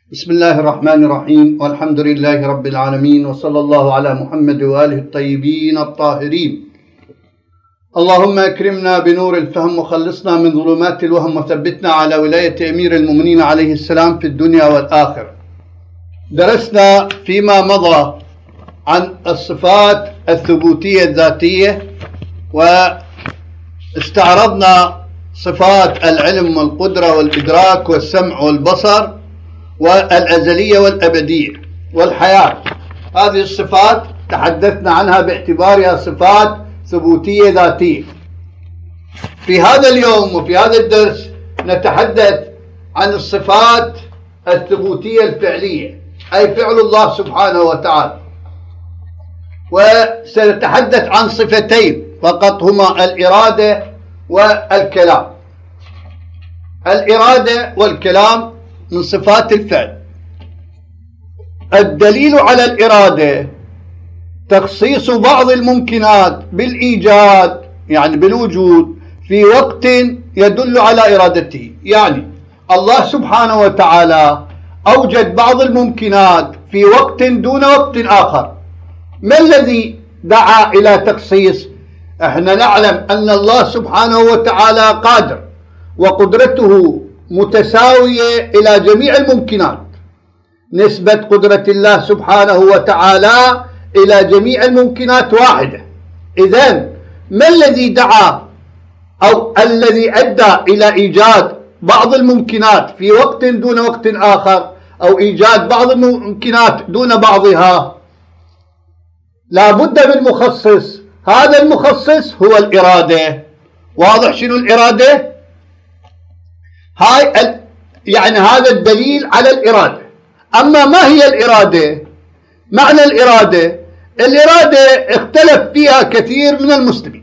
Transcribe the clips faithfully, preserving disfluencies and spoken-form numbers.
بسم الله الرحمن الرحيم، والحمد لله رب العالمين، وصلى الله على محمد وآله الطيبين الطاهرين. اللهم أكرمنا بنور الفهم وخلصنا من ظلمات الوهم وثبتنا على ولاية أمير المؤمنين عليه السلام في الدنيا والآخرة. درسنا فيما مضى عن الصفات الثبوتية الذاتية، واستعرضنا صفات العلم والقدرة والإدراك والسمع والبصر والأزلية والأبدية والحياة. هذه الصفات تحدثنا عنها باعتبارها صفات ثبوتية ذاتية. في هذا اليوم وفي هذا الدرس نتحدث عن الصفات الثبوتية الفعلية، أي فعل الله سبحانه وتعالى. وسنتحدث عن صفتين فقط، هما الإرادة والكلام. الإرادة والكلام من صفات الفعل. الدليل على الإرادة تخصيص بعض الممكنات بالإيجاد، يعني بالوجود، في وقت يدل على إرادته. يعني الله سبحانه وتعالى أوجد بعض الممكنات في وقت دون وقت آخر. ما الذي دعا إلى تخصيص؟ احنا نعلم أن الله سبحانه وتعالى قادر، وقدرته متساوية إلى جميع الممكنات. نسبة قدرة الله سبحانه وتعالى إلى جميع الممكنات واحدة. إذن ما الذي دعا أو الذي أدى إلى إيجاد بعض الممكنات في وقت دون وقت آخر، أو إيجاد بعض الممكنات دون بعضها؟ لا بد من مخصص. هذا المخصص هو الإرادة. واضح شنو الإرادة؟ هاي يعني هذا الدليل على الإرادة. أما ما هي الإرادة؟ معنى الإرادة، الإرادة اختلف فيها كثير من المسلمين.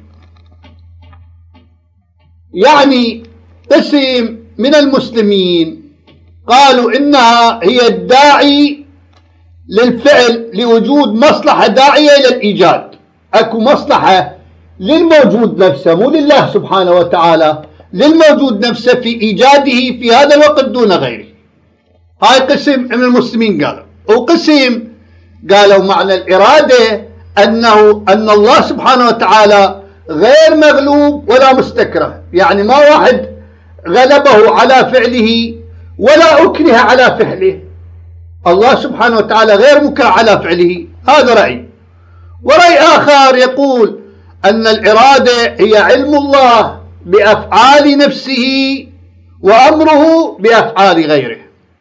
يعني قسم من المسلمين قالوا إنها هي الداعي للفعل لوجود مصلحة داعية إلى الإيجاد. أكو مصلحة للموجود نفسه، مو لله سبحانه وتعالى، للموجود نفسه في إيجاده في هذا الوقت دون غيره. هاي قسم من المسلمين قالوا. وقسم قالوا معنى الإرادة أنه أن الله سبحانه وتعالى غير مغلوب ولا مستكره. يعني ما واحد غلبه على فعله ولا أكره على فعله. الله سبحانه وتعالى غير مكره على فعله. هذا رأي. ورأي آخر يقول أن الإرادة هي علم الله بأفعال نفسه وأمره بأفعال غيره.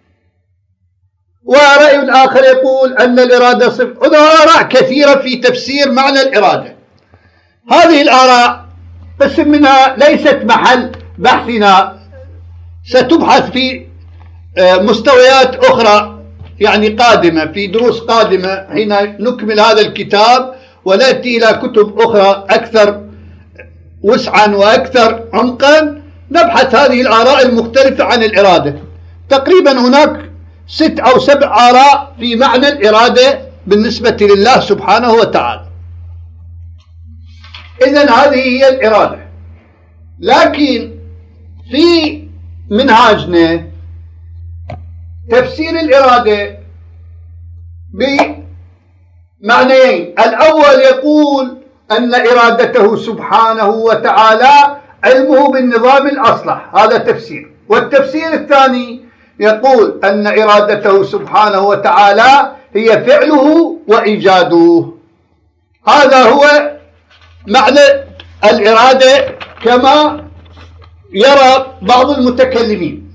ورأي آخر يقول أن الإرادة صفة. آراء كثيرة في تفسير معنى الإرادة. هذه الآراء قسم منها ليست محل بحثنا، ستبحث في مستويات أخرى يعني قادمة، في دروس قادمة حين نكمل هذا الكتاب ونأتي إلى كتب أخرى أكثر وسعا وأكثر عمقا، نبحث هذه الآراء المختلفة عن الإرادة. تقريبا هناك ست أو سبع آراء في معنى الإرادة بالنسبة لله سبحانه وتعالى. إذن هذه هي الإرادة. لكن في منهاجنا تفسير الإرادة بمعنيين. الأول يقول أن إرادته سبحانه وتعالى علمه بالنظام الأصلح، هذا تفسير. والتفسير الثاني يقول أن إرادته سبحانه وتعالى هي فعله وإيجاده. هذا هو معنى الإرادة كما يرى بعض المتكلمين.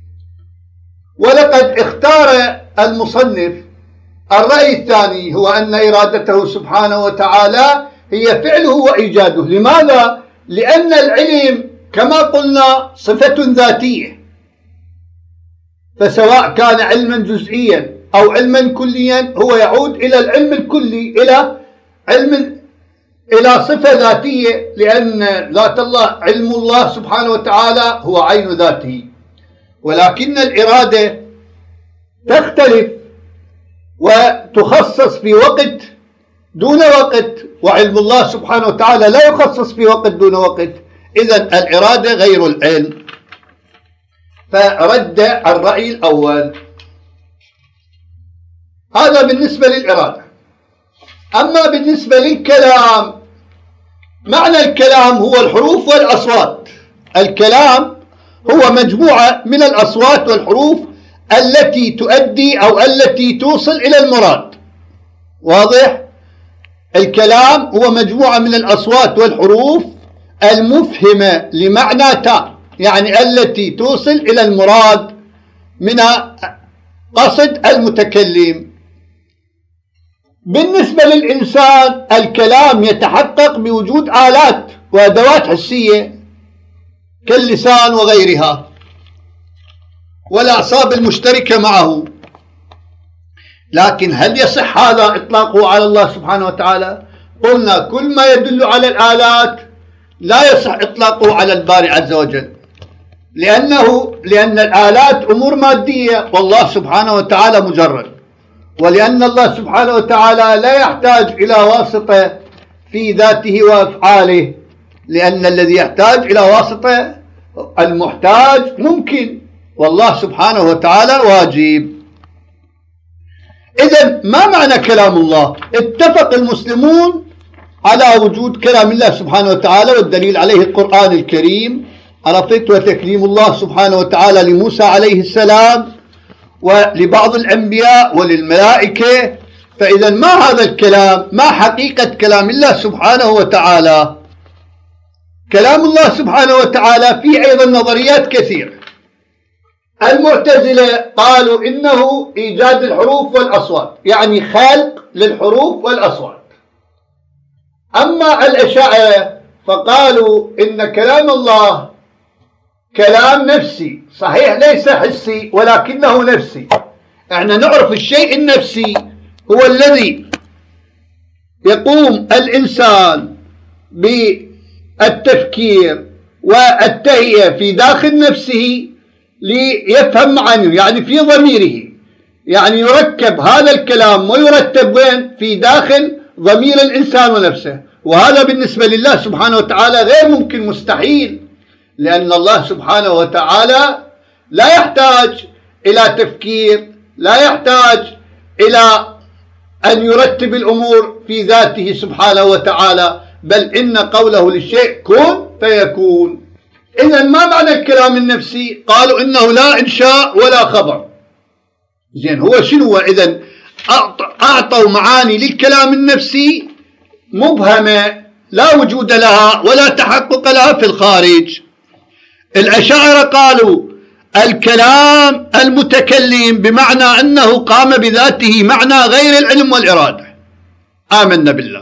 ولقد اختار المصنف الرأي الثاني، هو أن إرادته سبحانه وتعالى هي فعله وإيجاده. لماذا؟ لأن العلم كما قلنا صفة ذاتية، فسواء كان علما جزئيا أو علما كليا هو يعود إلى العلم الكلي، إلى علم إلى صفة ذاتية، لأن ذات الله علم الله سبحانه وتعالى هو عين ذاته. ولكن الإرادة تختلف وتخصص في وقت دون وقت، وعلم الله سبحانه وتعالى لا يخصص في وقت دون وقت. إذن الإرادة غير العلم. فرد الرأي الأول. هذا بالنسبة للإرادة. أما بالنسبة للكلام، معنى الكلام هو الحروف والأصوات. الكلام هو مجموعة من الأصوات والحروف التي تؤدي أو التي توصل إلى المراد. واضح؟ الكلام هو مجموعة من الأصوات والحروف المفهمة لمعنى تام، يعني التي توصل إلى المراد من قصد المتكلم. بالنسبة للإنسان الكلام يتحقق بوجود آلات وأدوات حسية كاللسان وغيرها والأعصاب المشتركة معه. لكن هل يصح هذا إطلاقه على الله سبحانه وتعالى؟ قلنا كل ما يدل على الآلات لا يصح إطلاقه على الباري عز وجل، لأنه لأن الآلات أمور مادية والله سبحانه وتعالى مجرد، ولأن الله سبحانه وتعالى لا يحتاج إلى واسطة في ذاته وأفعاله، لأن الذي يحتاج إلى واسطة المحتاج ممكن، والله سبحانه وتعالى واجب. إذن ما معنى كلام الله؟ اتفق المسلمون على وجود كلام الله سبحانه وتعالى، والدليل عليه القرآن الكريم. عرفت؟ وتكليم الله سبحانه وتعالى لموسى عليه السلام ولبعض الأنبياء وللملائكة. فإذا ما هذا الكلام؟ ما حقيقة كلام الله سبحانه وتعالى؟ كلام الله سبحانه وتعالى فيه أيضا نظريات كثيرة. المعتزلة قالوا إنه إيجاد الحروف والأصوات، يعني خلق للحروف والأصوات. أما الأشاعرة فقالوا إن كلام الله كلام نفسي، صحيح ليس حسي ولكنه نفسي. احنا نعرف الشيء النفسي هو الذي يقوم الإنسان بالتفكير والتهيئة في داخل نفسه ليفهم معانيه، يعني في ضميره، يعني يركب هذا الكلام ويرتب وين؟ في داخل ضمير الإنسان ونفسه. وهذا بالنسبة لله سبحانه وتعالى غير ممكن، مستحيل، لأن الله سبحانه وتعالى لا يحتاج إلى تفكير، لا يحتاج إلى أن يرتب الأمور في ذاته سبحانه وتعالى، بل إن قوله للشيء كن فيكون. إذن ما معنى الكلام النفسي؟ قالوا إنه لا إنشاء ولا خبر. زين، هو شنو إذن؟ أعطوا معاني للكلام النفسي مبهمة لا وجود لها ولا تحقق لها في الخارج. الأشاعرة قالوا الكلام المتكلم بمعنى أنه قام بذاته، معنى غير العلم والإرادة، آمنا بالله.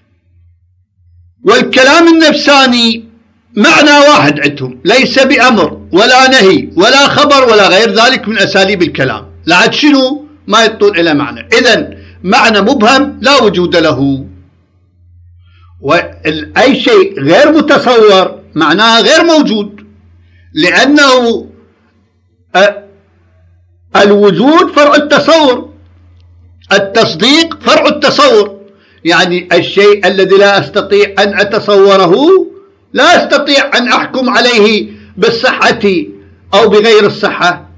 والكلام النفساني معنى واحد عندهم، ليس بأمر ولا نهي ولا خبر ولا غير ذلك من أساليب الكلام، لعد شنو ما يطول إلى معنى. إذن معنى مبهم لا وجود له، وأي شيء غير متصور معناه غير موجود، لأنه الوجود فرع التصور، التصديق فرع التصور. يعني الشيء الذي لا أستطيع أن أتصوره لا أستطيع أن أحكم عليه بالصحة أو بغير الصحة.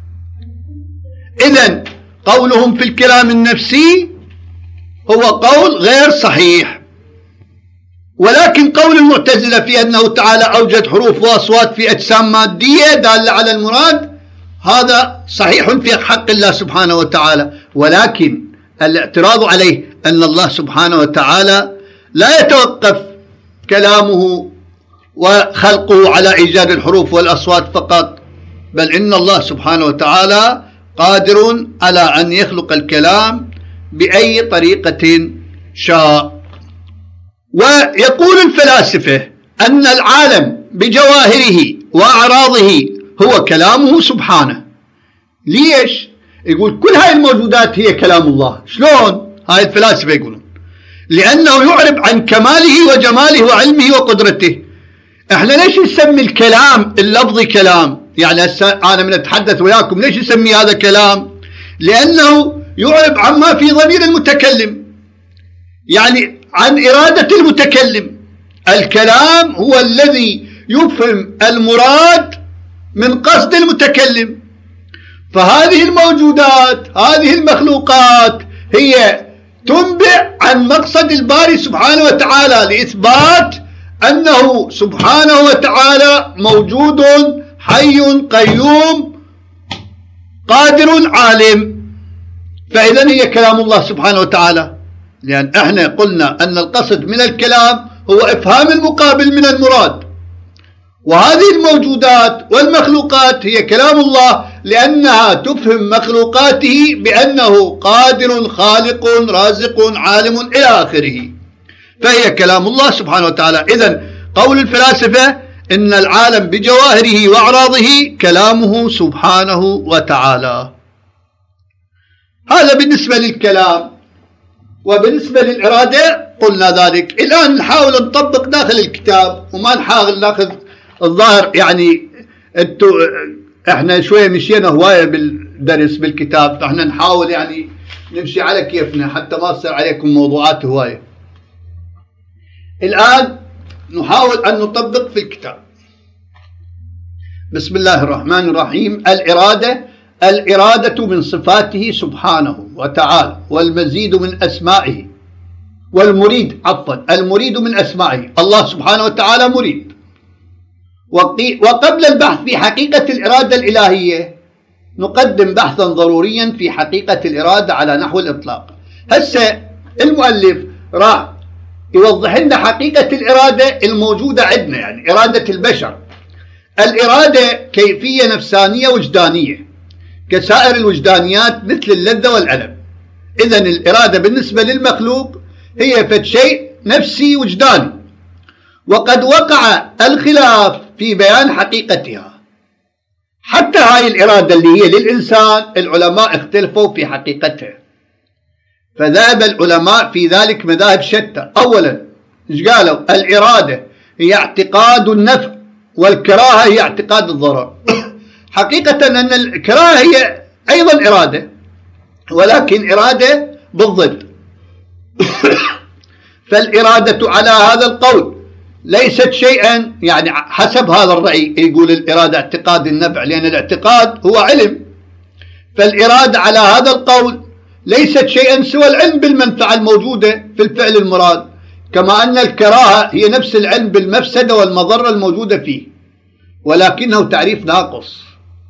إذن قولهم في الكلام النفسي هو قول غير صحيح. ولكن قول المعتزلة في أنه تعالى أوجد حروف وأصوات في أجسام مادية دالة على المراد، هذا صحيح في حق الله سبحانه وتعالى، ولكن الاعتراض عليه أن الله سبحانه وتعالى لا يتوقف كلامه وخلقه على إيجاد الحروف والأصوات فقط، بل إن الله سبحانه وتعالى قادر على أن يخلق الكلام بأي طريقة شاء. ويقول الفلاسفة أن العالم بجواهره وأعراضه هو كلامه سبحانه. ليش؟ يقول كل هاي الموجودات هي كلام الله. شلون؟ هاي الفلاسفة يقولون لأنه يعرب عن كماله وجماله وعلمه وقدرته. احنا ليش نسمي الكلام اللفظي كلام؟ يعني أنا من أتحدث وياكم ليش نسمي هذا كلام؟ لأنه يعرب عما في ضمير المتكلم، يعني عن إرادة المتكلم. الكلام هو الذي يفهم المراد من قصد المتكلم. فهذه الموجودات هذه المخلوقات هي تنبئ عن مقصد الباري سبحانه وتعالى لإثبات أنه سبحانه وتعالى موجود حي قيوم قادر عالم. فإذا هي كلام الله سبحانه وتعالى، لأن احنا قلنا أن القصد من الكلام هو إفهام المقابل من المراد، وهذه الموجودات والمخلوقات هي كلام الله لأنها تفهم مخلوقاته بأنه قادر خالق رازق عالم إلى آخره، فهي كلام الله سبحانه وتعالى. إذن قول الفلاسفة إن العالم بجواهره وأعراضه كلامه سبحانه وتعالى. هذا بالنسبة للكلام. وبالنسبة للإرادة قلنا ذلك. الآن نحاول نطبق داخل الكتاب وما نحاول ناخذ الظاهر، يعني انتو احنا شوية مشينا هواية بالدرس بالكتاب، فاحنا نحاول يعني نمشي على كيفنا حتى ما تصير عليكم موضوعات هواية. الآن نحاول أن نطبق في الكتاب. بسم الله الرحمن الرحيم. الإرادة الإرادة من صفاته سبحانه وتعالى، والمزيد من أسمائه، والمريد عفوا المريد من أسمائه. الله سبحانه وتعالى مريد. وقبل البحث في حقيقة الإرادة الإلهية نقدم بحثا ضروريا في حقيقة الإرادة على نحو الإطلاق. هسه المؤلف راح يوضح لنا حقيقة الإرادة الموجودة عندنا، يعني إرادة البشر. الإرادة كيفية نفسانية وجدانية كسائر الوجدانيات مثل اللذة والألم. إذن الإرادة بالنسبة للمخلوق هي فد شيء نفسي وجداني، وقد وقع الخلاف في بيان حقيقتها. حتى هاي الإرادة اللي هي للإنسان العلماء اختلفوا في حقيقتها، فذهب العلماء في ذلك مذاهب شتى. أولا ايش قالوا؟ الإرادة هي اعتقاد النفع، والكراهة هي اعتقاد الضرر. حقيقة أن الكراهة هي أيضا إرادة، ولكن إرادة بالضد. فالإرادة على هذا القول ليست شيئا، يعني حسب هذا الرأي يقول الإرادة اعتقاد النفع، لأن الاعتقاد هو علم. فالإرادة على هذا القول ليست شيئا سوى العلم بالمنفعة الموجودة في الفعل المراد، كما أن الكراهة هي نفس العلم بالمفسدة والمضرة الموجودة فيه، ولكنه تعريف ناقص.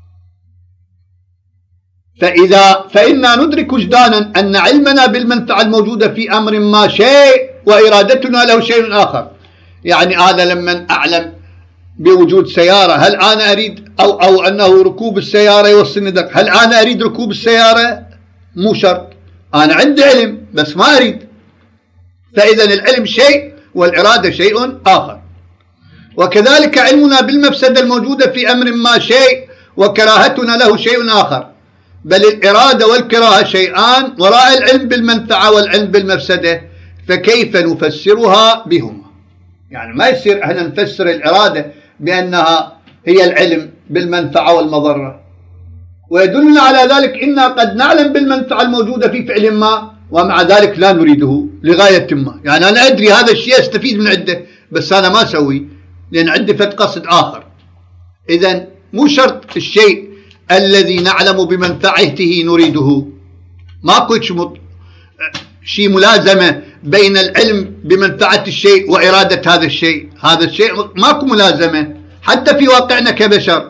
فإذا فإنا ندرك وجدانا أن علمنا بالمنفعة الموجودة في أمر ما شيء، وإرادتنا له شيء آخر. يعني أنا لما أعلم بوجود سيارة، هل أنا أريد أو, أو أنه ركوب السيارة يوصلني ذلك، هل أنا أريد ركوب السيارة؟ مو شرط، أنا عندي علم بس ما أريد. فإذا العلم شيء والإرادة شيء آخر. وكذلك علمنا بالمفسدة الموجودة في أمر ما شيء، وكراهتنا له شيء آخر. بل الإرادة والكراهة شيئان وراء العلم بالمنفعة والعلم بالمفسدة، فكيف نفسرها بهما؟ يعني ما يصير احنا نفسر الإرادة بأنها هي العلم بالمنفعة والمضرة. ويدلنا على ذلك إنا قد نعلم بالمنفعة الموجودة في فعل ما، ومع ذلك لا نريده لغاية ما. يعني أنا أدري هذا الشيء أستفيد من عنده، بس أنا ما أسوي لأن عندي فد قصد آخر. إذن مو شرط الشيء الذي نعلم بمنفعته نريده. ماكو شيء ملازمة بين العلم بمنفعة الشيء وإرادة هذا الشيء. هذا الشيء ماكو ملازمة حتى في واقعنا كبشر.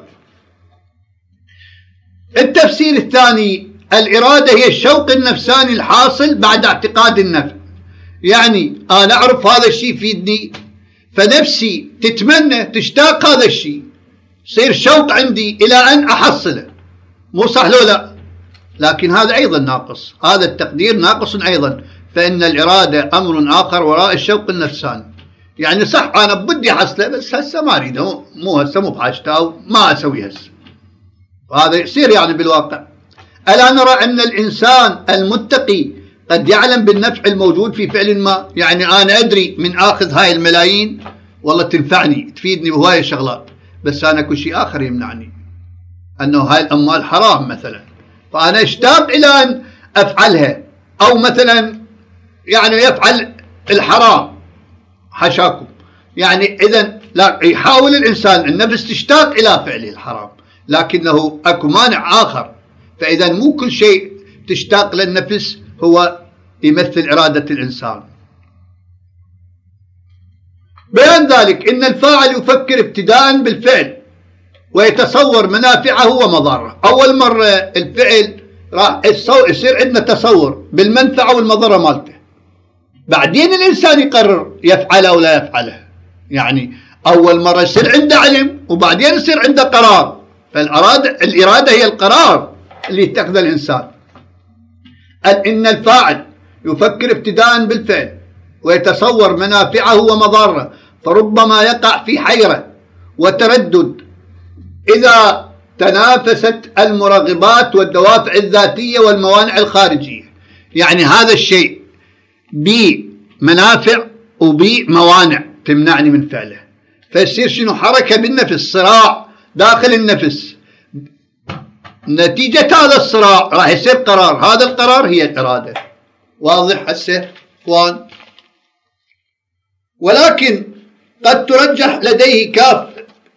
التفسير الثاني: الإرادة هي الشوق النفساني الحاصل بعد اعتقاد النفع. يعني أنا أعرف هذا الشيء يفيدني، فنفسي تتمنى تشتاق هذا الشيء، يصير شوق عندي إلى أن أحصله. مو صح لو لا؟ لكن هذا أيضا ناقص، هذا التقدير ناقص أيضا. فإن الإرادة أمر آخر وراء الشوق النفساني. يعني صح أنا بدي أحصله بس هسه ما أريده، مو هسه مو بحاجته، ما أسوي هسه. وهذا يصير يعني بالواقع. ألا نرى أن الإنسان المتقي قد يعلم بالنفع الموجود في فعل ما؟ يعني أنا أدري من آخذ هاي الملايين والله تنفعني تفيدني بهواية شغلات، بس أنا كل شيء آخر يمنعني، أنه هاي الأموال حرام مثلا، فأنا اشتاق إلى أن أفعلها. أو مثلا يعني يفعل الحرام حشاكم. يعني إذن لا، يحاول الإنسان النفس تشتاق إلى فعل الحرام، لكنه أكو مانع آخر فإذا مو كل شيء تشتاق للنفس هو يمثل إرادة الإنسان. بيان ذلك إن الفاعل يفكر ابتداء بالفعل ويتصور منافعه ومضاره. أول مرة الفعل راح يصير عندنا تصور بالمنفعة والمضرة مالته، بعدين الإنسان يقرر يفعله أو لا يفعله. يعني أول مرة يصير عنده علم وبعدين يصير عنده قرار. فالإرادة الإرادة هي القرار اللي يتخذه الإنسان. إن الفاعل يفكر ابتداء بالفعل ويتصور منافعه ومضاره، فربما يقع في حيرة وتردد إذا تنافست المرغبات والدوافع الذاتية والموانع الخارجية. يعني هذا الشيء بمنافع وبموانع تمنعني من فعله، فيصير شنو؟ حركة بالنفس، صراع داخل النفس. نتيجة هذا الصراع راح يصير قرار، هذا القرار هي الإرادة. واضح هسه اخوان؟ ولكن قد ترجح لديه كافة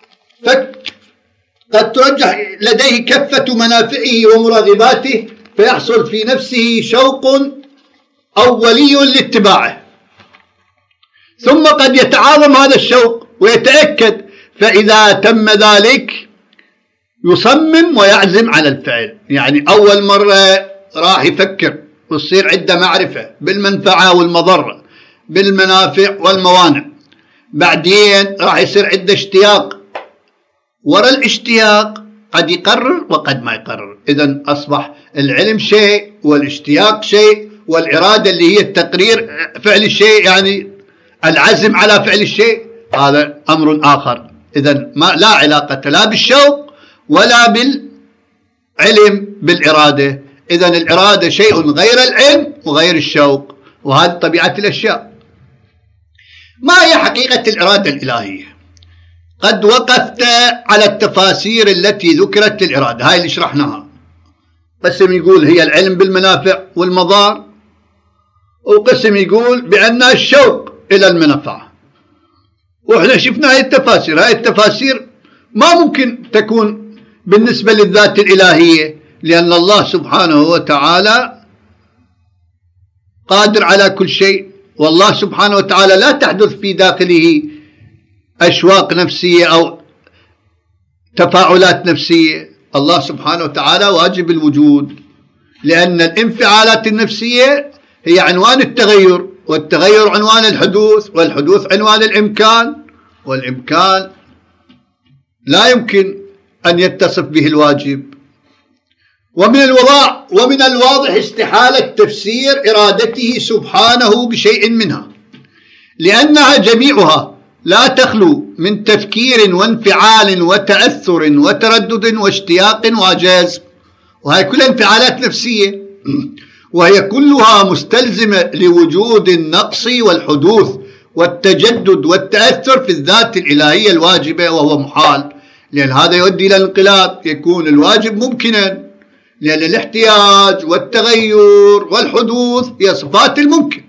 قد ترجح لديه كفة منافعه ومرغباته، فيحصل في نفسه شوق أولي لاتباعه، ثم قد يتعاظم هذا الشوق ويتأكد، فإذا تم ذلك يصمم ويعزم على الفعل. يعني أول مرة راح يفكر ويصير عنده معرفة بالمنفعة والمضرة، بالمنافع والموانع، بعدين راح يصير عنده اشتياق، وراء الاشتياق قد يقرر وقد ما يقرر. إذن أصبح العلم شيء والاشتياق شيء والإرادة اللي هي التقرير فعل الشيء، يعني العزم على فعل الشيء، هذا أمر آخر. إذن ما لا علاقة لا بالشوق ولا بالعلم بالإرادة. إذن الإرادة شيء غير العلم وغير الشوق، وهذه طبيعة الأشياء. ما هي حقيقة الإرادة الإلهية؟ قد وقفت على التفاسير التي ذكرت للإرادة، هاي اللي شرحناها. قسم يقول هي العلم بالمنافع والمضار، وقسم يقول بأنها الشوق إلى المنفعة. وإحنا شفنا هاي التفاسير. هاي التفاسير ما ممكن تكون بالنسبة للذات الإلهية، لأن الله سبحانه وتعالى قادر على كل شيء، والله سبحانه وتعالى لا تحدث في داخله أشواق نفسية أو تفاعلات نفسية. الله سبحانه وتعالى واجب الوجود، لأن الانفعالات النفسية هي عنوان التغير، والتغير عنوان الحدوث، والحدوث عنوان الإمكان، والإمكان لا يمكن أن يتصف به الواجب. ومن الوضع ومن الواضح استحالة تفسير إرادته سبحانه بشيء منها، لأنها جميعها لا تخلو من تفكير وانفعال وتأثر وتردد واشتياق وجذب، وهي كلها انفعالات نفسية، وهي كلها مستلزمة لوجود النقص والحدوث والتجدد والتأثر في الذات الإلهية الواجبة، وهو محال، لأن هذا يؤدي إلى الانقلاب. يكون الواجب ممكنا، لأن الاحتياج والتغير والحدوث هي صفات الممكن.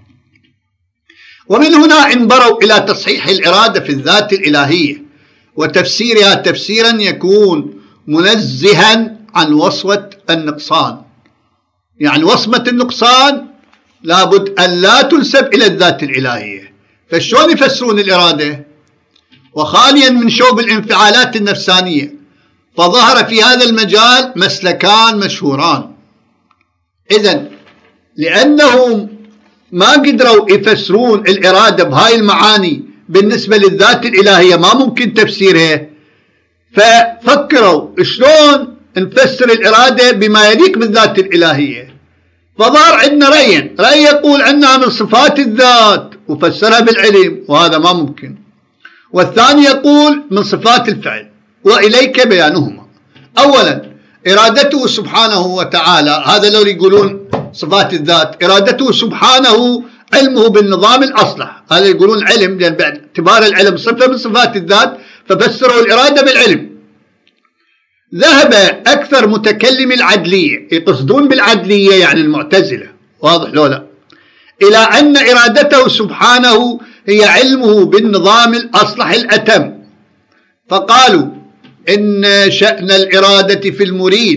ومن هنا انبروا إلى تصحيح الإرادة في الذات الإلهية وتفسيرها تفسيرا يكون منزها عن وصمة النقصان. يعني وصمة النقصان لابد أن لا تنسب إلى الذات الإلهية. فشلون يفسرون الإرادة؟ وخاليا من شوب الانفعالات النفسانية. فظهر في هذا المجال مسلكان مشهوران. إذن لأنهم ما قدروا يفسرون الإرادة بهاي المعاني بالنسبة للذات الإلهية، ما ممكن تفسيرها، ففكروا شلون نفسر الإرادة بما يليق بالذات الإلهية. فظهر عندنا رأيين: رأي يقول أنها من صفات الذات وفسرها بالعلم، وهذا ما ممكن، والثاني يقول من صفات الفعل، وإليك بيانهما. أولا إرادته سبحانه وتعالى، هذا لو يقولون صفات الذات، إرادته سبحانه علمه بالنظام الأصلح، هذا يقولون علم، لأن باعتبار العلم صفة من صفات الذات ففسروا الإرادة بالعلم. ذهب أكثر متكلم العدلية، يقصدون بالعدلية يعني المعتزلة، واضح لو لا، إلى أن إرادته سبحانه هي علمه بالنظام الأصلح الأتم، فقالوا إن شأن الإرادة في المريد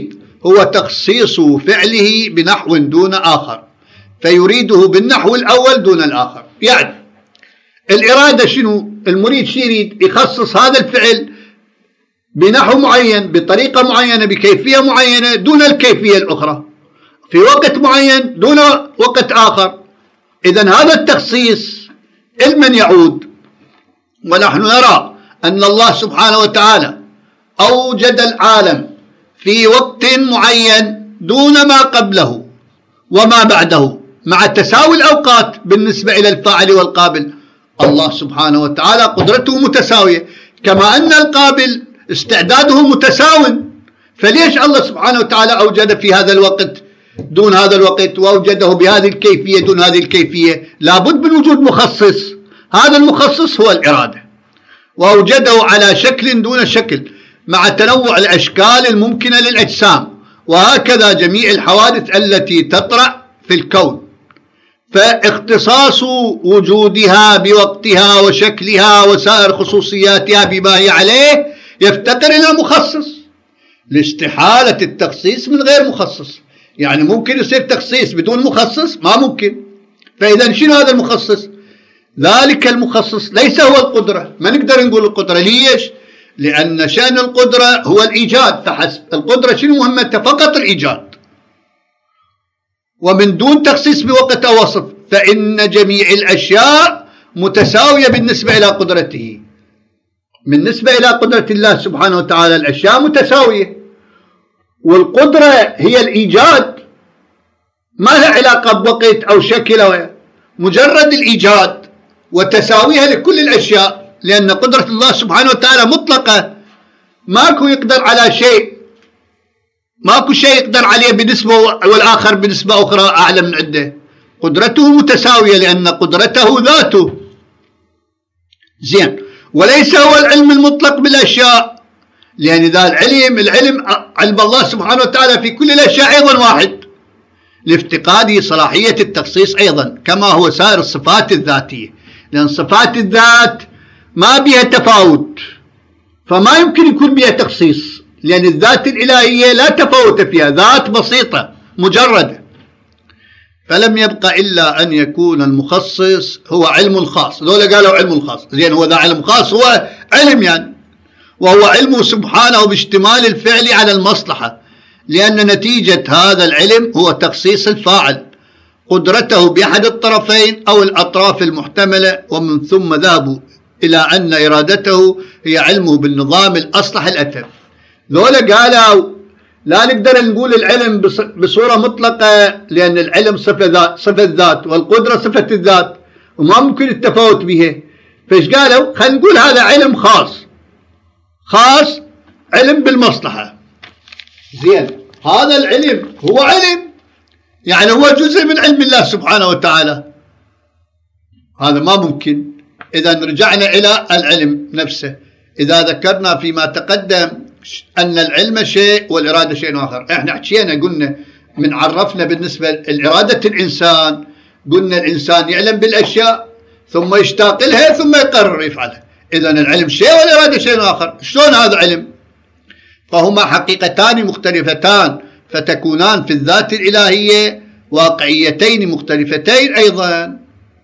هو تخصيص فعله بنحو دون آخر، فيريده بالنحو الأول دون الآخر. يعني الإرادة شنو؟ المريد شو يريد؟ يخصص هذا الفعل بنحو معين، بطريقة معينة، بكيفية معينة دون الكيفية الأخرى، في وقت معين دون وقت آخر. إذن هذا التخصيص لمن يعود؟ ونحن نرى أن الله سبحانه وتعالى أوجد العالم في وقت معين دون ما قبله وما بعده، مع تساوي الأوقات بالنسبة إلى الفاعل والقابل. الله سبحانه وتعالى قدرته متساوية، كما أن القابل استعداده متساو، فليش الله سبحانه وتعالى أوجد في هذا الوقت دون هذا الوقت، وأوجده بهذه الكيفية دون هذه الكيفية؟ لابد من وجود مخصص، هذا المخصص هو الإرادة، وأوجده على شكل دون شكل مع تنوع الأشكال الممكنة للأجسام، وهكذا جميع الحوادث التي تطرأ في الكون. فاختصاص وجودها بوقتها وشكلها وسائر خصوصياتها بما هي عليه يفتقر إلى مخصص، لاستحالة التخصيص من غير مخصص. يعني ممكن يصير تخصيص بدون مخصص؟ ما ممكن. فإذا شنو هذا المخصص؟ ذلك المخصص ليس هو القدرة. ما نقدر نقول القدرة. ليش؟ لأن شأن القدرة هو الإيجاد فحسب. القدرة شنو مهمتها؟ فقط الإيجاد، ومن دون تخصيص بوقت أو وصف، فإن جميع الأشياء متساوية بالنسبة إلى قدرته. بالنسبة إلى قدرة الله سبحانه وتعالى الأشياء متساوية، والقدرة هي الإيجاد، ما لها علاقة بوقت أو شكل، مجرد الإيجاد وتساويها لكل الأشياء، لأن قدرة الله سبحانه وتعالى مطلقة، ماكو يقدر على شيء، ماكو شيء يقدر عليه بنسبة والآخر بنسبة أخرى أعلى من عنده. قدرته متساوية لأن قدرته ذاته. زين. وليس هو العلم المطلق بالأشياء، لأن ذا العلم العلم علم الله سبحانه وتعالى في كل الأشياء أيضا واحد، لافتقاده صلاحية التخصيص أيضا، كما هو سائر الصفات الذاتية، لأن صفات الذات ما بها تفاوت، فما يمكن يكون بها تخصيص، لأن الذات الإلهية لا تفاوت فيها، ذات بسيطة مجردة. فلم يبقى إلا أن يكون المخصص هو علم خاص. ذولا قالوا علم خاص، زين، هو ذا علم خاص، هو علم يعني، وهو علمه سبحانه باشتمال الفعل على المصلحة، لأن نتيجة هذا العلم هو تخصيص الفاعل، قدرته بأحد الطرفين أو الأطراف المحتملة، ومن ثم ذهبوا إلى أن إرادته هي علمه بالنظام الأصلح الأتم. ذولا قالوا لا نقدر نقول العلم بصورة مطلقة، لأن العلم صفة ذات، صفة ذات، والقدرة صفة الذات، وما ممكن التفاوت بها. فإيش قالوا؟ خلينا نقول هذا علم خاص، خاص علم بالمصلحة. زين، هذا العلم هو علم، يعني هو جزء من علم الله سبحانه وتعالى. هذا ما ممكن. إذا رجعنا إلى العلم نفسه، إذا ذكرنا فيما تقدم أن العلم شيء والإرادة شيء آخر، إحنا حكينا قلنا من عرفنا بالنسبة لإرادة الإنسان، قلنا الإنسان يعلم بالأشياء ثم يشتاق لها ثم يقرر يفعلها. إذا العلم شيء والإرادة شيء آخر. شلون هذا علم؟ فهما حقيقتان مختلفتان، فتكونان في الذات الإلهية واقعيتين مختلفتين أيضا.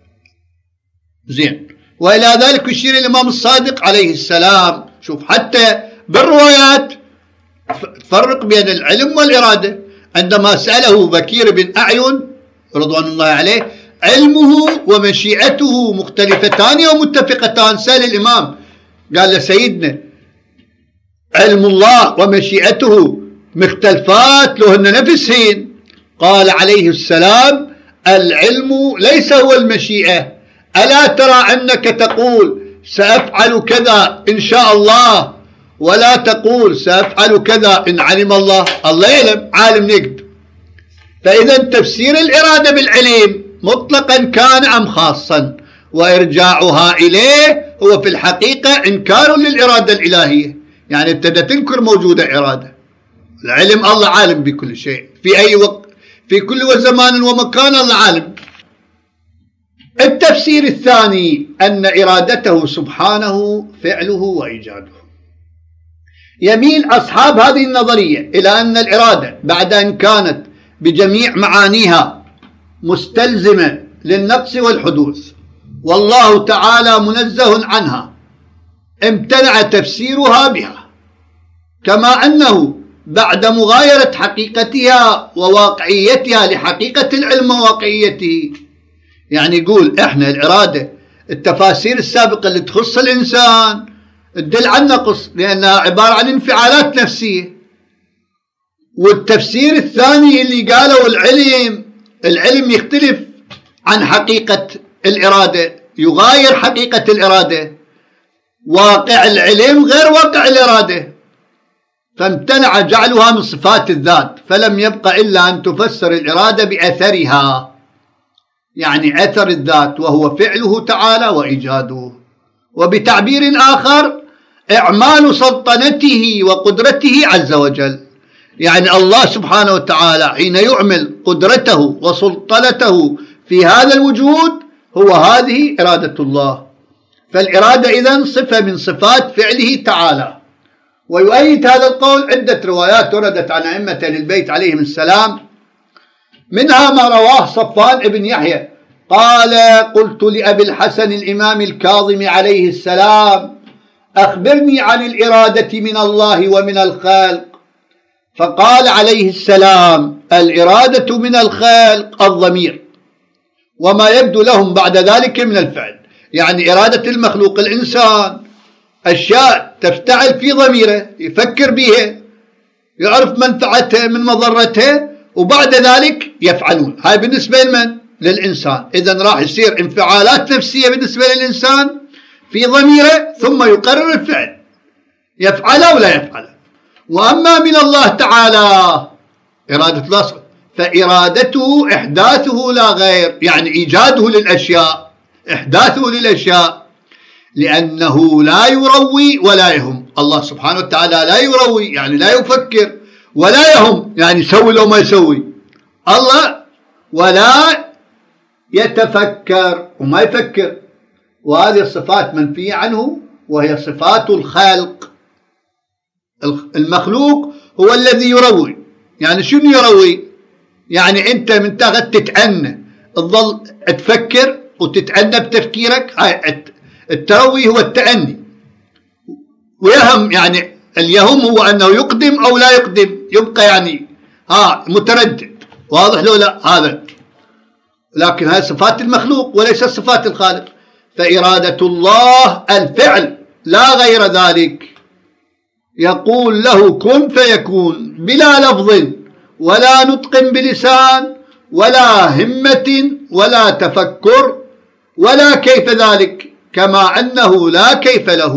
زين. وإلى ذلك يشير الإمام الصادق عليه السلام. شوف حتى بالروايات فرق بين العلم والإرادة. عندما سأله بكير بن أعين رضوان الله عليه علمه ومشيئته مختلفتان ومتفقتان، سأل الإمام قال له سيدنا علم الله ومشيئته مختلفات لهن نفسهن. قال عليه السلام العلم ليس هو المشيئة. ألا ترى أنك تقول سأفعل كذا إن شاء الله، ولا تقول سأفعل كذا إن علم الله؟ الله يعلم، عالم يقدر. فإذا تفسير الإرادة بالعلم مطلقا كان أم خاصا، وإرجاعها إليه هو في الحقيقة إنكار للإرادة الإلهية، يعني ابتدى تنكر موجودة إرادة. العلم الله عالم بكل شيء في أي وقت، في كل زمان ومكان الله عالم. التفسير الثاني أن إرادته سبحانه فعله وإيجاده، يميل أصحاب هذه النظرية إلى أن الإرادة بعد أن كانت بجميع معانيها مستلزمة للنقص والحدوث والله تعالى منزه عنها، امتنع تفسيرها بها، كما أنه بعد مغايرة حقيقتها وواقعيتها لحقيقة العلم وواقعيته. يعني يقول إحنا الإرادة التفاسير السابقة اللي تخص الإنسان تدل على النقص لأنها عبارة عن انفعالات نفسية، والتفسير الثاني اللي قالوا العلم العلم يختلف عن حقيقة الإرادة، يغاير حقيقة الإرادة، واقع العلم غير واقع الإرادة، فامتنع جعلها من صفات الذات، فلم يبق إلا أن تفسر الإرادة بأثرها، يعني أثر الذات وهو فعله تعالى وإيجاده، وبتعبير آخر إعمال سلطنته وقدرته عز وجل. يعني الله سبحانه وتعالى حين يعمل قدرته وسلطنته في هذا الوجود هو هذه إرادة الله. فالإرادة إذن صفة من صفات فعله تعالى. ويؤيد هذا القول عدة روايات وردت عن أئمة البيت عليهم السلام، منها ما رواه صفوان بن يحيى قال: قلت لأبي الحسن الإمام الكاظم عليه السلام: أخبرني عن الإرادة من الله ومن الخلق. فقال عليه السلام: الإرادة من الخلق الضمير وما يبدو لهم بعد ذلك من الفعل. يعني إرادة المخلوق الإنسان أشياء تفتعل في ضميره، يفكر بها، يعرف منفعتها من مضرتها، وبعد ذلك يفعلون. هاي بالنسبة لمن؟ للإنسان. إذن راح يصير انفعالات نفسية بالنسبة للإنسان في ضميره ثم يقرر الفعل، يفعله ولا يفعله. وأما من الله تعالى إرادة الله فإرادته إحداثه لا غير، يعني إيجاده للأشياء، إحداثه للأشياء، لأنه لا يروي ولا يهم. الله سبحانه وتعالى لا يروي يعني لا يفكر، ولا يهم يعني يسوي لو ما يسوي. الله ولا يتفكر وما يفكر، وهذه الصفات منفية عنه وهي صفات الخلق. المخلوق هو الذي يروي. يعني شنو يروي؟ يعني أنت من تاخذ تتأنى تظل تفكر وتتأنى بتفكيرك. هاي التروي هو التأني. ويهم يعني اليهم هو أنه يقدم أو لا يقدم، يبقى يعني ها متردد. واضح لو لا؟ هذا لكن هذه صفات المخلوق وليس صفات الخالق. فإرادة الله الفعل لا غير ذلك، يقول له كن فيكون بلا لفظ ولا نطق بلسان ولا همة ولا تفكر ولا كيف ذلك، كما أنه لا كيف له.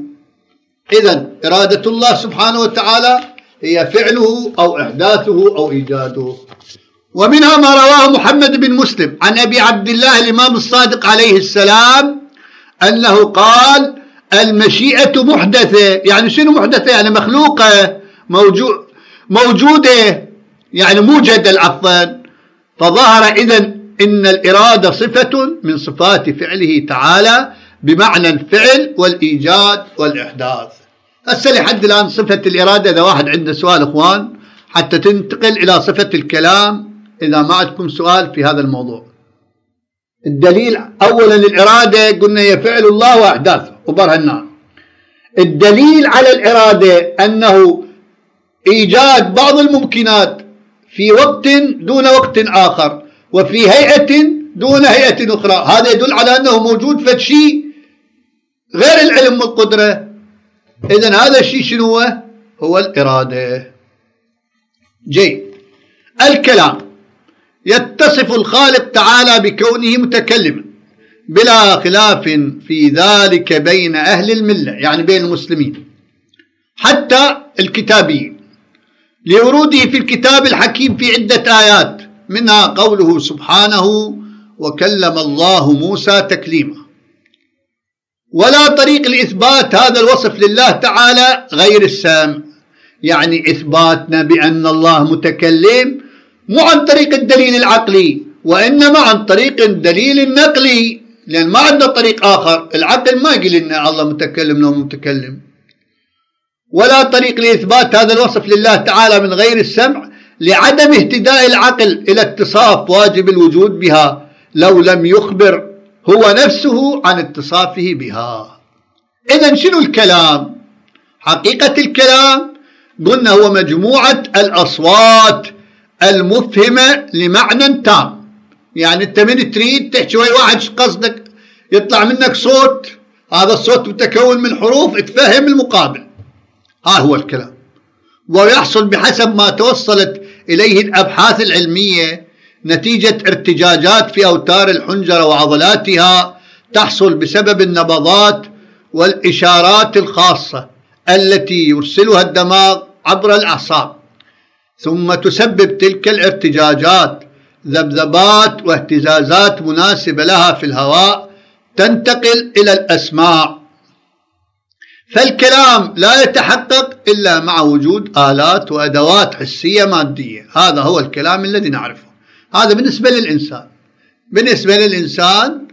إذن إرادة الله سبحانه وتعالى هي فعله أو إحداثه أو إيجاده. ومنها ما رواه محمد بن مسلم عن أبي عبد الله الإمام الصادق عليه السلام أنه قال: المشيئة محدثة. يعني شنو محدثة؟ يعني مخلوقة، موجود موجودة، يعني موجدة العفوا. فظهر إذن إن الإرادة صفة من صفات فعله تعالى بمعنى الفعل والإيجاد والإحداث. هسه لحد الآن صفة الإرادة، إذا واحد عنده سؤال إخوان حتى تنتقل إلى صفة الكلام إذا ما عندكم سؤال في هذا الموضوع. الدليل أولا للإرادة قلنا هي فعل الله وأحداثه وبرهناه. الدليل على الإرادة أنه إيجاد بعض الممكنات في وقت دون وقت آخر وفي هيئة دون هيئة أخرى، هذا يدل على أنه موجود فد شيء غير العلم والقدرة. إذن هذا الشيء شنو هو؟ هو الإرادة. جيد. الكلام يتصف الخالق تعالى بكونه متكلما بلا خلاف في ذلك بين أهل الملة، يعني بين المسلمين حتى الكتابيين، لوروده في الكتاب الحكيم في عدة آيات، منها قوله سبحانه: وكلم الله موسى تكليما. ولا طريق لإثبات هذا الوصف لله تعالى غير السام، يعني إثباتنا بأن الله متكلم مو عن طريق الدليل العقلي وإنما عن طريق الدليل النقلي، لأن ما عندنا طريق آخر. العقل ما يقول لنا الله متكلم أو متكلم. ولا طريق لإثبات هذا الوصف لله تعالى من غير السمع، لعدم اهتداء العقل إلى اتصاف واجب الوجود بها لو لم يخبر هو نفسه عن اتصافه بها. إذن شنو الكلام؟ حقيقة الكلام قلنا هو مجموعة الأصوات المفهمة لمعنى تام. يعني أنت من تريد تحكي ويا واحد قصدك، يطلع منك صوت، هذا الصوت متكون من حروف تفهم المقابل، ها هو الكلام. ويحصل بحسب ما توصلت إليه الأبحاث العلمية نتيجة ارتجاجات في أوتار الحنجرة وعضلاتها تحصل بسبب النبضات والإشارات الخاصة التي يرسلها الدماغ عبر الأعصاب، ثم تسبب تلك الارتجاجات ذبذبات واهتزازات مناسبة لها في الهواء تنتقل إلى الأسماع. فالكلام لا يتحقق إلا مع وجود آلات وأدوات حسية مادية. هذا هو الكلام الذي نعرفه. هذا بالنسبة للإنسان. بالنسبة للإنسان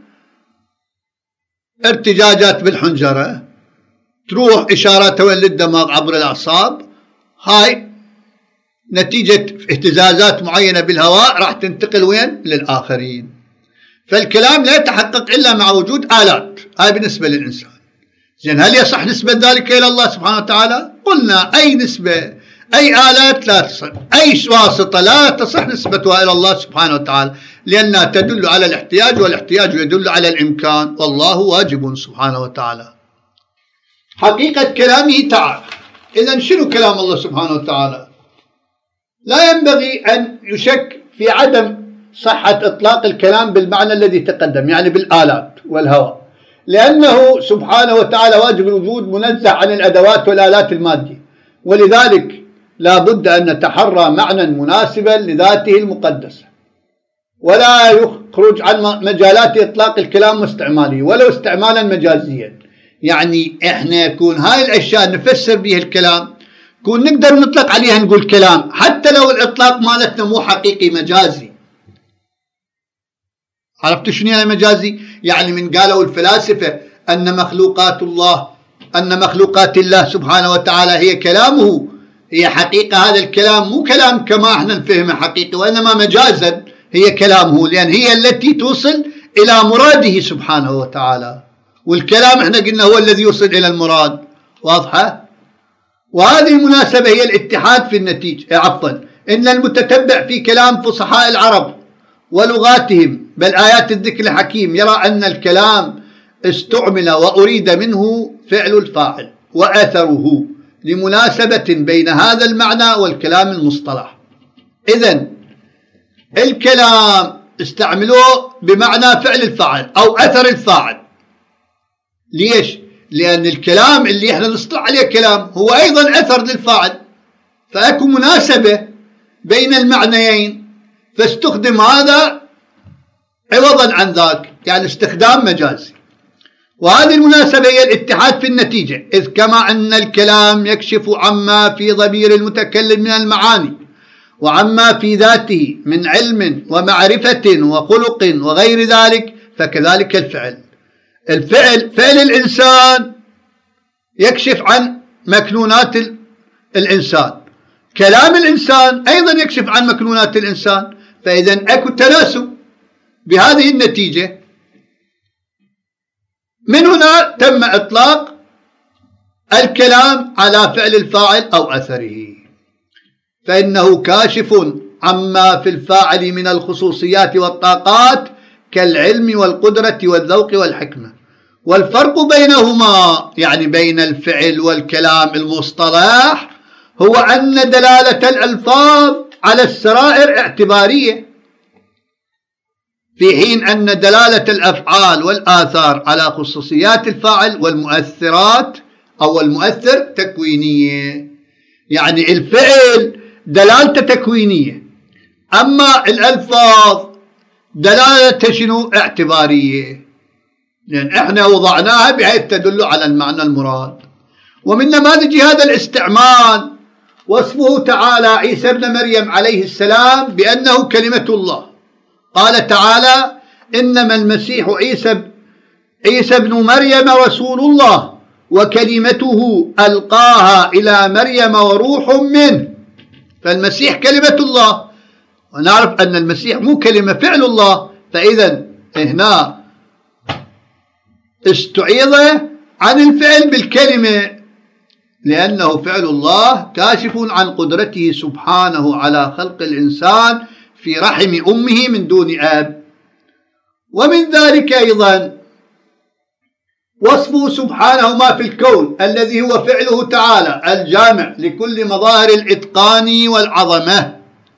ارتجاجات بالحنجرة، تروح إشارات وين للدماغ عبر الأعصاب، هاي نتيجة اهتزازات معينة بالهواء راح تنتقل وين؟ للآخرين. فالكلام لا يتحقق إلا مع وجود آلات. هاي بالنسبة للإنسان. زين، هل يصح نسبة ذلك إلى الله سبحانه وتعالى؟ قلنا أي نسبة، أي آلات لا تصح، أي واسطة لا تصح نسبتها إلى الله سبحانه وتعالى، لأنها تدل على الاحتياج، والاحتياج يدل على الإمكان، والله واجب سبحانه وتعالى. حقيقة كلامه تعالى. إذن شنو كلام الله سبحانه وتعالى؟ لا ينبغي أن يشك في عدم صحة إطلاق الكلام بالمعنى الذي تقدم، يعني بالآلات والهواء، لأنه سبحانه وتعالى واجب الوجود منزه عن الأدوات والآلات المادية، ولذلك لا بد أن نتحرى معنى مناسبا لذاته المقدسة، ولا يخرج عن مجالات إطلاق الكلام واستعماله ولو استعمالا مجازيا. يعني إحنا يكون هاي الأشياء نفسر بها الكلام، كون نقدر نطلق عليها نقول كلام، حتى لو الإطلاق مالتنا مو حقيقي، مجازي. عرفت شنو يعني مجازي؟ يعني من قالوا الفلاسفة أن مخلوقات الله أن مخلوقات الله سبحانه وتعالى هي كلامه، هي حقيقة هذا الكلام مو كلام كما احنا نفهمه حقيقي، وإنما مجازا هي كلامه، لأن هي التي توصل إلى مراده سبحانه وتعالى، والكلام احنا قلنا هو الذي يوصل إلى المراد. واضحة؟ وهذه المناسبة هي الاتحاد في النتيجة. عفوا، إن المتتبع في كلام فصحاء العرب ولغاتهم بل آيات الذكر الحكيم يرى أن الكلام استعمل وأريد منه فعل الفاعل وأثره لمناسبة بين هذا المعنى والكلام المصطلح. إذن الكلام استعملوه بمعنى فعل الفاعل أو أثر الفاعل. ليش؟ لأن الكلام اللي احنا نصطلح عليه كلام هو أيضا أثر للفاعل، فأكو مناسبة بين المعنيين، فاستخدم هذا عوضا عن ذاك، يعني استخدام مجازي. وهذه المناسبة هي الاتحاد في النتيجة، إذ كما أن الكلام يكشف عما في ضمير المتكلم من المعاني وعما في ذاته من علم ومعرفة وخلق وغير ذلك، فكذلك الفعل. الفعل فعل الإنسان يكشف عن مكنونات الإنسان، كلام الإنسان أيضا يكشف عن مكنونات الإنسان، فإذا أكو تناسب بهذه النتيجة. من هنا تم إطلاق الكلام على فعل الفاعل أو أثره، فإنه كاشف عما في الفاعل من الخصوصيات والطاقات كالعلم والقدرة والذوق والحكمة. والفرق بينهما، يعني بين الفعل والكلام المصطلح، هو أن دلالة الألفاظ على السرائر اعتبارية، في حين أن دلالة الأفعال والآثار على خصوصيات الفاعل والمؤثرات أو المؤثر تكوينية. يعني الفعل دلالته تكوينية، أما الألفاظ دلالته شنو؟ اعتبارية، لأن احنا وضعناها بحيث تدل على المعنى المراد. ومن نماذج هذا الاستعمال وصفه تعالى عيسى ابن مريم عليه السلام بأنه كلمة الله. قال تعالى: إنما المسيح عيسى عيسى ابن مريم رسول الله وكلمته ألقاها إلى مريم وروح منه. فالمسيح كلمة الله، ونعرف أن المسيح مو كلمة، فعل الله. فإذا هنا استعيض عن الفعل بالكلمة، لأنه فعل الله كاشف عن قدرته سبحانه على خلق الإنسان في رحم أمه من دون أب. ومن ذلك أيضا وصفه سبحانه ما في الكون الذي هو فعله تعالى الجامع لكل مظاهر الإتقان والعظمة،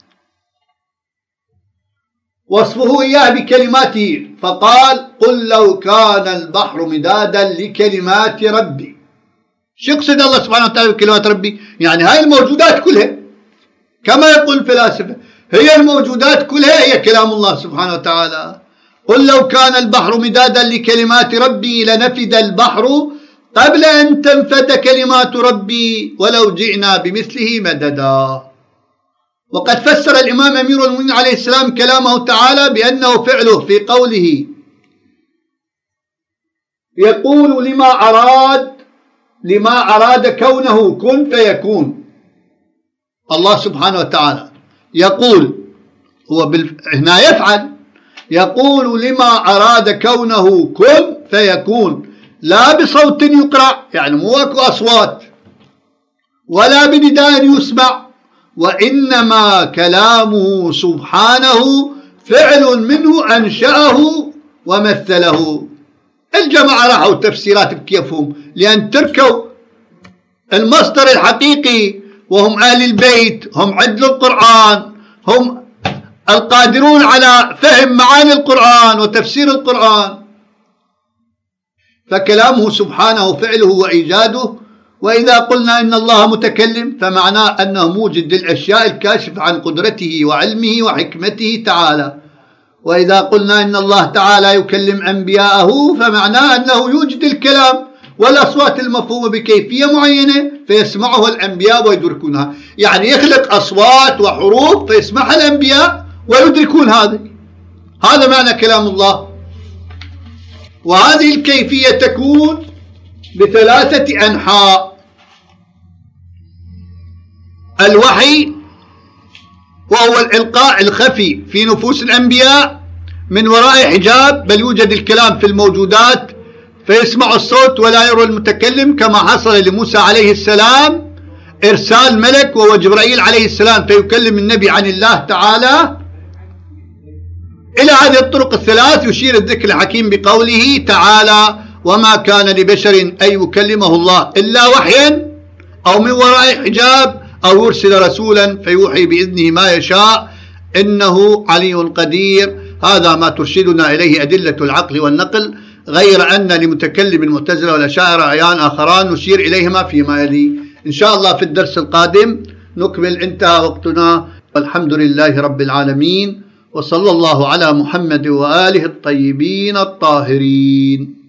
وصفه إياه بكلماته، فقال قل لو كان البحر مدادا لكلمات ربي. شو يقصد الله سبحانه وتعالى بكلمات ربي؟ يعني هاي الموجودات كلها كما يقول الفلاسفة، هي الموجودات كلها هي كلام الله سبحانه وتعالى. قل لو كان البحر مدادا لكلمات ربي لنفد البحر قبل أن تنفد كلمات ربي ولو جئنا بمثله مددا. وقد فسر الإمام أمير المؤمنين عليه السلام كلامه تعالى بأنه فعله في قوله يقول لما أراد لما أراد كونه كن فيكون. الله سبحانه وتعالى يقول، هو بال... هنا يفعل، يقول لما أراد كونه كن فيكون، لا بصوت يقرأ، يعني مو أكو أصوات، ولا بنداء يسمع، وإنما كلامه سبحانه فعل منه أنشأه ومثله. الجماعة راحوا تفسيرات بكيفهم، لأن تركوا المصدر الحقيقي، وهم أهل البيت، هم عدل القرآن، هم القادرون على فهم معاني القرآن وتفسير القرآن. فكلامه سبحانه فعله وإيجاده. وإذا قلنا إن الله متكلم فمعناه أنه موجد للأشياء الكاشف عن قدرته وعلمه وحكمته تعالى. وإذا قلنا إن الله تعالى يكلم أنبياءه فمعناه أنه يوجد الكلام والأصوات المفهومة بكيفية معينة فيسمعها الأنبياء ويدركونها، يعني يخلق أصوات وحروف فيسمعها الأنبياء ويدركون هذه. هذا معنى كلام الله. وهذه الكيفية تكون بثلاثة أنحاء: الوحي، وهو الإلقاء الخفي في نفوس الأنبياء من وراء حجاب، بل يوجد الكلام في الموجودات فيسمع الصوت ولا يرى المتكلم، كما حصل لموسى عليه السلام إرسال ملك وهو جبرائيل عليه السلام فيكلم النبي عن الله تعالى. إلى هذه الطرق الثلاث يشير الذكر الحكيم بقوله تعالى: وما كان لبشر أن يكلمه الله إلا وحيا أو من وراء حجاب أو يرسل رسولا فيوحي بإذنه ما يشاء إنه علي قدير. هذا ما ترشدنا إليه أدلة العقل والنقل، غير أن لمتكلم المعتزلة والأشاعرة أعيان آخران نشير إليهما فيما يلي. إن شاء الله في الدرس القادم نكمل. انتهى وقتنا، والحمد لله رب العالمين، وصلى الله على محمد وآله الطيبين الطاهرين.